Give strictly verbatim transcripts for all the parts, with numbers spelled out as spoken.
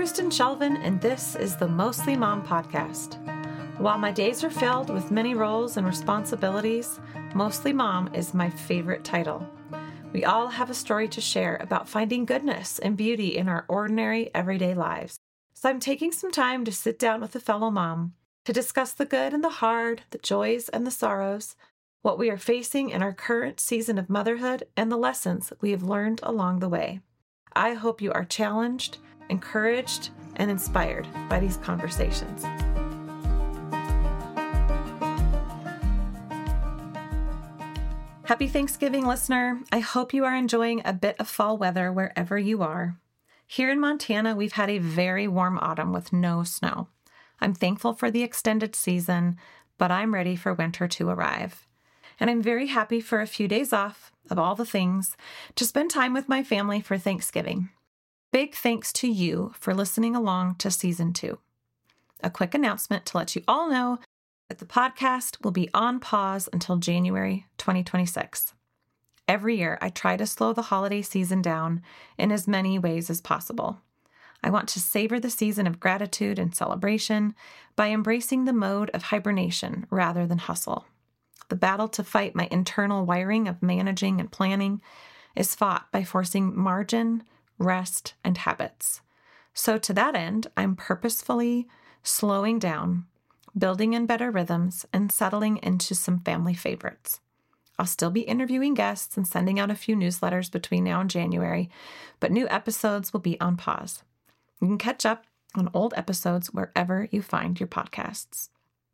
Kristen Shelvin, and this is the Mostly Mom podcast. While my days are filled with many roles and responsibilities, Mostly Mom is my favorite title. We all have a story to share about finding goodness and beauty in our ordinary, everyday lives. So I'm taking some time to sit down with a fellow mom to discuss the good and the hard, the joys and the sorrows, what we are facing in our current season of motherhood, and the lessons we have learned along the way. I hope you are challenged, encouraged, and inspired by these conversations. Happy Thanksgiving, listener. I hope you are enjoying a bit of fall weather wherever you are. Here in Montana, we've had a very warm autumn with no snow. I'm thankful for the extended season, but I'm ready for winter to arrive. And I'm very happy for a few days off, of all the things, to spend time with my family for Thanksgiving. Big thanks to you for listening along to season two. A quick announcement to let you all know that the podcast will be on pause until January twenty twenty-six. Every year, I try to slow the holiday season down in as many ways as possible. I want to savor the season of gratitude and celebration by embracing the mode of hibernation rather than hustle. The battle to fight my internal wiring of managing and planning is fought by forcing margin, rest, and habits. So to that end, I'm purposefully slowing down, building in better rhythms, and settling into some family favorites. I'll still be interviewing guests and sending out a few newsletters between now and January, but new episodes will be on pause. You can catch up on old episodes wherever you find your podcasts.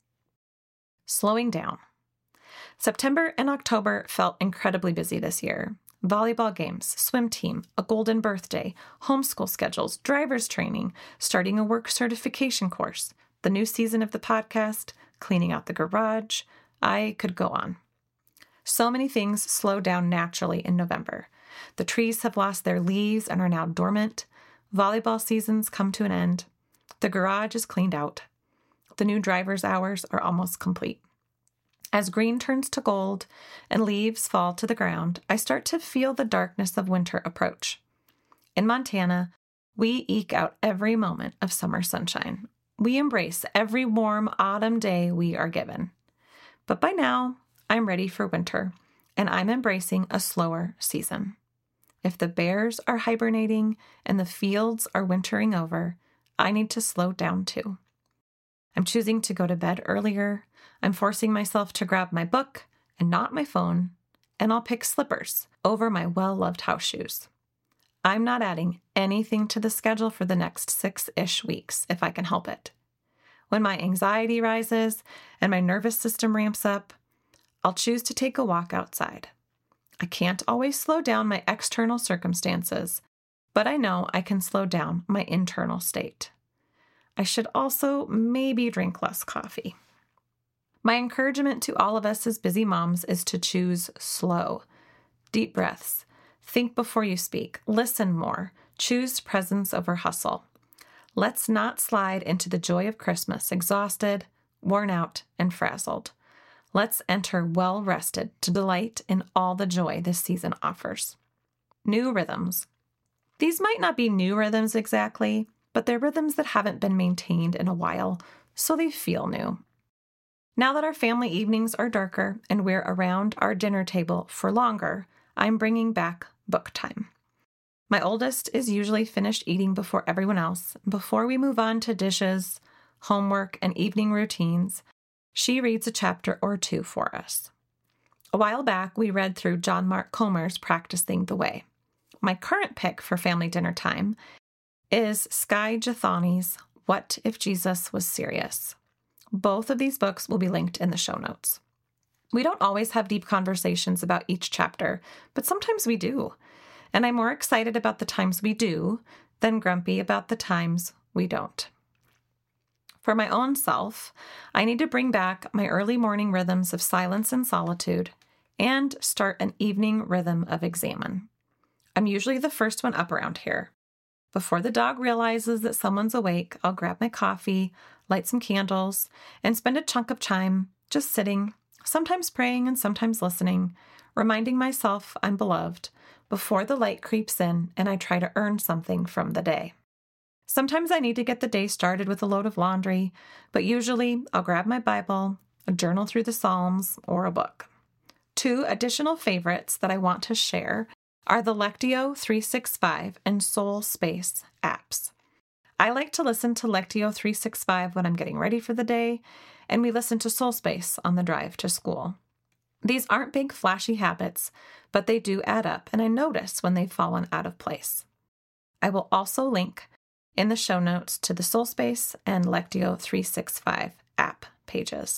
Slowing down. September and October felt incredibly busy this year. Volleyball games, swim team, a golden birthday, homeschool schedules, driver's training, starting a work certification course, the new season of the podcast, cleaning out the garage. I could go on. So many things slow down naturally in November. The trees have lost their leaves and are now dormant. Volleyball seasons come to an end. The garage is cleaned out. The new driver's hours are almost complete. As green turns to gold and leaves fall to the ground, I start to feel the darkness of winter approach. In Montana, we eke out every moment of summer sunshine. We embrace every warm autumn day we are given. But by now, I'm ready for winter, and I'm embracing a slower season. If the bears are hibernating and the fields are wintering over, I need to slow down too. I'm choosing to go to bed earlier. I'm forcing myself to grab my book and not my phone, and I'll pick slippers over my well-loved house shoes. I'm not adding anything to the schedule for the next six-ish weeks if I can help it. When my anxiety rises and my nervous system ramps up, I'll choose to take a walk outside. I can't always slow down my external circumstances, but I know I can slow down my internal state. I should also maybe drink less coffee. My encouragement to all of us as busy moms is to choose slow. Deep breaths. Think before you speak. Listen more. Choose presence over hustle. Let's not slide into the joy of Christmas exhausted, worn out, and frazzled. Let's enter well-rested to delight in all the joy this season offers. New rhythms. These might not be new rhythms exactly, but they're rhythms that haven't been maintained in a while, so they feel new. Now that our family evenings are darker and we're around our dinner table for longer, I'm bringing back book time. My oldest is usually finished eating before everyone else. Before we move on to dishes, homework, and evening routines, she reads a chapter or two for us. A while back, we read through John Mark Comer's Practicing the Way. My current pick for family dinner time is Skye Jethani's What If Jesus Was Serious? Both of these books will be linked in the show notes. We don't always have deep conversations about each chapter, but sometimes we do. And I'm more excited about the times we do than grumpy about the times we don't. For my own self, I need to bring back my early morning rhythms of silence and solitude and start an evening rhythm of examine. I'm usually the first one up around here. Before the dog realizes that someone's awake, I'll grab my coffee, light some candles, and spend a chunk of time just sitting, sometimes praying and sometimes listening, reminding myself I'm beloved before the light creeps in and I try to earn something from the day. Sometimes I need to get the day started with a load of laundry, but usually I'll grab my Bible, a journal through the Psalms, or a book. Two additional favorites that I want to share are the Lectio three sixty-five and Soul Space apps. I like to listen to Lectio three sixty-five when I'm getting ready for the day, and we listen to Soul Space on the drive to school. These aren't big flashy habits, but they do add up, and I notice when they've fallen out of place. I will also link in the show notes to the Soul Space and Lectio three sixty-five app pages.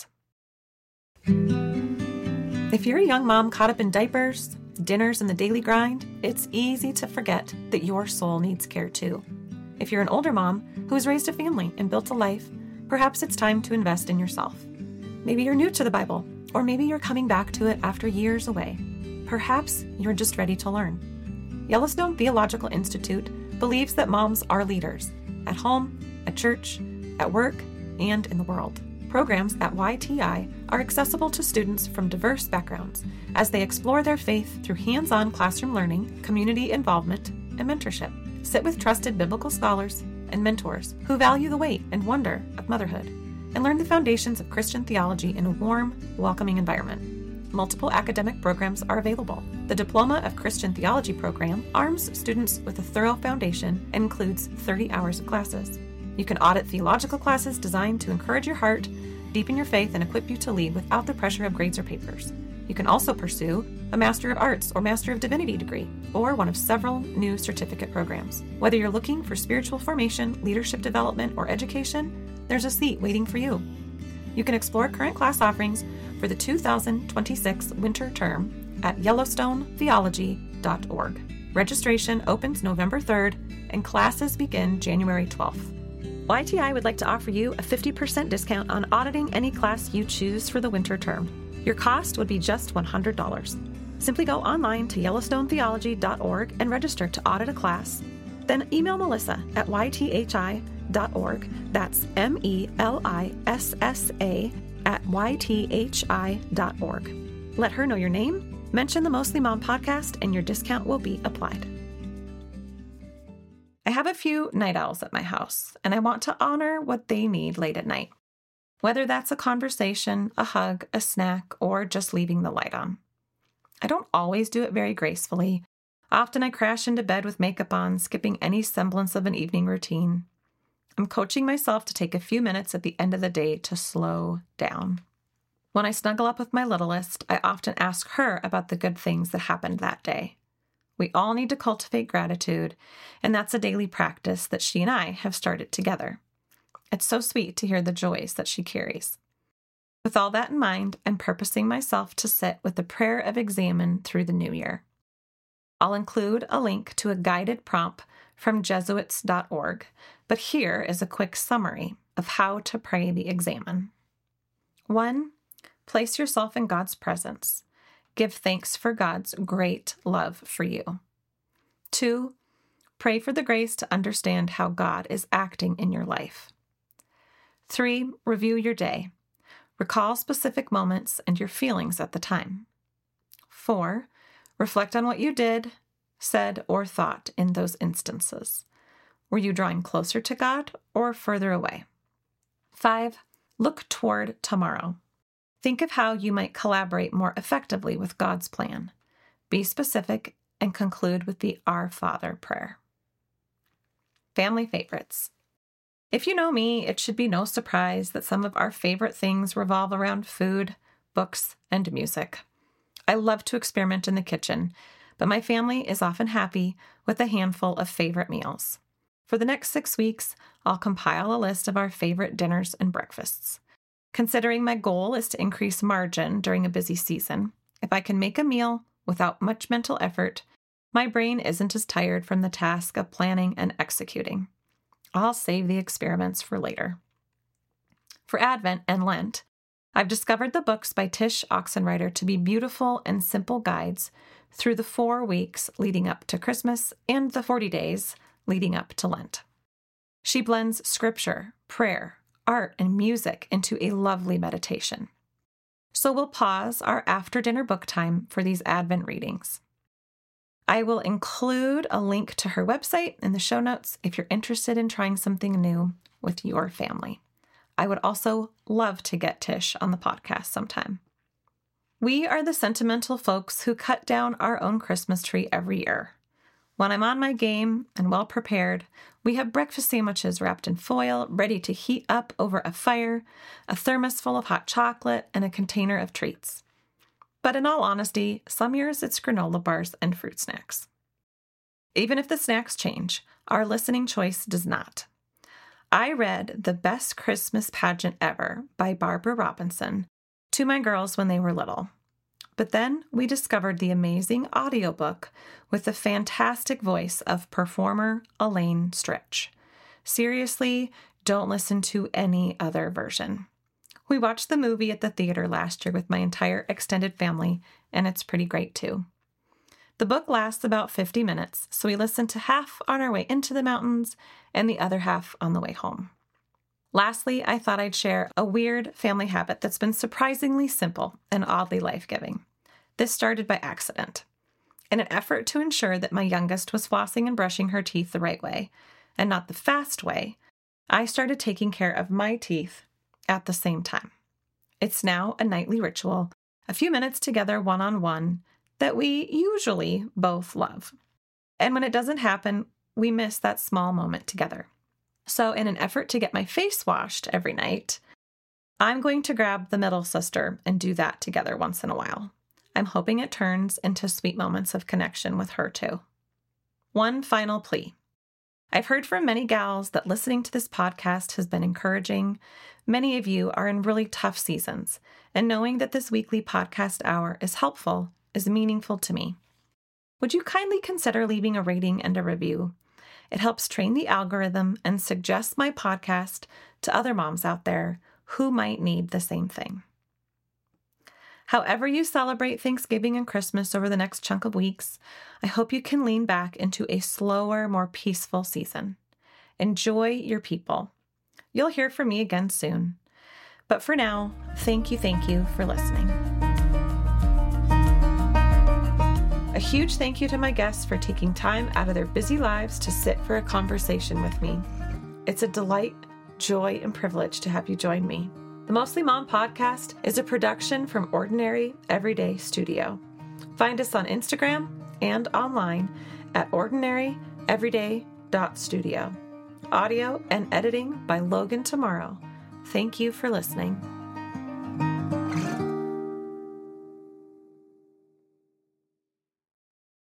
If you're a young mom caught up in diapers, dinners, and the daily grind, it's easy to forget that your soul needs care too. If you're an older mom who has raised a family and built a life, perhaps it's time to invest in yourself. Maybe you're new to the Bible, or maybe you're coming back to it after years away. Perhaps you're just ready to learn. Yellowstone Theological Institute believes that moms are leaders at home, at church, at work, and in the world. Programs at Y T I are accessible to students from diverse backgrounds as they explore their faith through hands-on classroom learning, community involvement, and mentorship. Sit with trusted biblical scholars and mentors who value the weight and wonder of motherhood, and learn the foundations of Christian theology in a warm, welcoming environment. Multiple academic programs are available. The Diploma of Christian Theology program arms students with a thorough foundation and includes thirty hours of classes. You can audit theological classes designed to encourage your heart, deepen your faith, and equip you to lead without the pressure of grades or papers. You can also pursue a Master of Arts or Master of Divinity degree, or one of several new certificate programs. Whether you're looking for spiritual formation, leadership development, or education, there's a seat waiting for you. You can explore current class offerings for the two thousand twenty-six winter term at yellowstone theology dot org. Registration opens November third, and classes begin January twelfth. Y T I would like to offer you a fifty percent discount on auditing any class you choose for the winter term. Your cost would be just one hundred dollars. Simply go online to yellowstone theology dot org and register to audit a class. Then email Melissa at y t h i dot org. That's M E L I S S A at y t h i dot org. Let her know your name, mention the Mostly Mom podcast, and your discount will be applied. I have a few night owls at my house, and I want to honor what they need late at night. Whether that's a conversation, a hug, a snack, or just leaving the light on. I don't always do it very gracefully. Often I crash into bed with makeup on, skipping any semblance of an evening routine. I'm coaching myself to take a few minutes at the end of the day to slow down. When I snuggle up with my littlest, I often ask her about the good things that happened that day. We all need to cultivate gratitude, and that's a daily practice that she and I have started together. It's so sweet to hear the joys that she carries. With all that in mind, I'm purposing myself to sit with the prayer of examen through the new year. I'll include a link to a guided prompt from jesuits dot org, but here is a quick summary of how to pray the examen. One, place yourself in God's presence. Give thanks for God's great love for you. Two, pray for the grace to understand how God is acting in your life. Three, review your day. Recall specific moments and your feelings at the time. Four, reflect on what you did, said, or thought in those instances. Were you drawing closer to God or further away? Five, look toward tomorrow. Think of how you might collaborate more effectively with God's plan. Be specific and conclude with the Our Father prayer. Family favorites. If you know me, it should be no surprise that some of our favorite things revolve around food, books, and music. I love to experiment in the kitchen, but my family is often happy with a handful of favorite meals. For the next six weeks, I'll compile a list of our favorite dinners and breakfasts. Considering my goal is to increase margin during a busy season, if I can make a meal without much mental effort, my brain isn't as tired from the task of planning and executing. I'll save the experiments for later. For Advent and Lent, I've discovered the books by Tish Oxenreider to be beautiful and simple guides through the four weeks leading up to Christmas and the forty days leading up to Lent. She blends scripture, prayer, art, and music into a lovely meditation. So we'll pause our after-dinner book time for these Advent readings. I will include a link to her website in the show notes if you're interested in trying something new with your family. I would also love to get Tish on the podcast sometime. We are the sentimental folks who cut down our own Christmas tree every year. When I'm on my game and well prepared, we have breakfast sandwiches wrapped in foil, ready to heat up over a fire, a thermos full of hot chocolate, and a container of treats. But in all honesty, some years it's granola bars and fruit snacks. Even if the snacks change, our listening choice does not. I read The Best Christmas Pageant Ever by Barbara Robinson to my girls when they were little. But then we discovered the amazing audiobook with the fantastic voice of performer Elaine Stritch. Seriously, don't listen to any other version. We watched the movie at the theater last year with my entire extended family, and it's pretty great too. The book lasts about fifty minutes, so we listened to half on our way into the mountains and the other half on the way home. Lastly, I thought I'd share a weird family habit that's been surprisingly simple and oddly life-giving. This started by accident. In an effort to ensure that my youngest was flossing and brushing her teeth the right way, and not the fast way, I started taking care of my teeth at the same time. It's now a nightly ritual, a few minutes together one-on-one, that we usually both love. And when it doesn't happen, we miss that small moment together. So in an effort to get my face washed every night, I'm going to grab the middle sister and do that together once in a while. I'm hoping it turns into sweet moments of connection with her too. One final plea. I've heard from many gals that listening to this podcast has been encouraging. Many of you are in really tough seasons, and knowing that this weekly podcast hour is helpful is meaningful to me. Would you kindly consider leaving a rating and a review? It helps train the algorithm and suggests my podcast to other moms out there who might need the same thing. However you celebrate Thanksgiving and Christmas over the next chunk of weeks, I hope you can lean back into a slower, more peaceful season. Enjoy your people. You'll hear from me again soon. But for now, thank you, thank you for listening. A huge thank you to my guests for taking time out of their busy lives to sit for a conversation with me. It's a delight, joy, and privilege to have you join me. The Mostly Mom podcast is a production from Ordinary Everyday Studio. Find us on Instagram and online at ordinary everyday dot studio. Audio and editing by Logan Tomorrow. Thank you for listening.